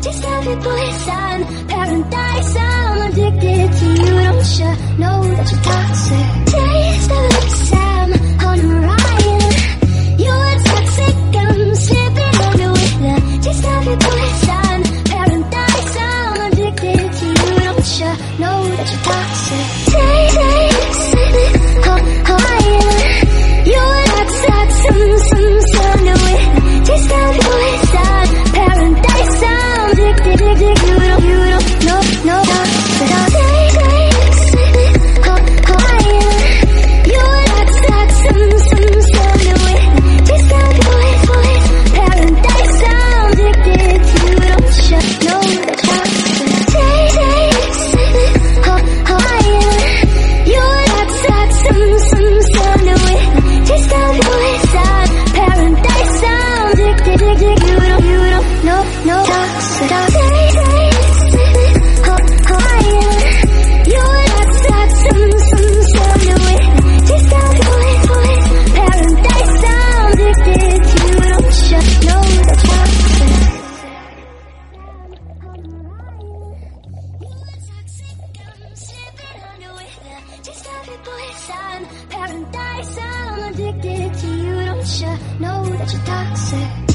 Just tell people it's on paradise. I'm addicted to you. Don't you know that you're toxic? Taste of the Sam on a Ryan. You're toxic. I'm slipping under with that. Just tell people it's on paradise. I'm addicted to you. Don't you know that you're toxic? Taste Hawaiian. You're toxic. Some under with that. Just tell people it's on paradise. I'm addicted to you. You don't know, no, Hawaiian. You're toxic. Some under with that. Just tell people it's paradise. I'm addicted to you. Don't you know that you're Hawaiian. You're toxic. Some under with that. Just tell people it's on paradise. I'm addicted to you. You don't know, no, toxic. Hawaiian. You're toxic. Some under with that. Just tell people it's paradise. I'm addicted to you. Don't you know that you're Just tell people it's on paradise. I'm addicted to you. Don't you know that you're toxic?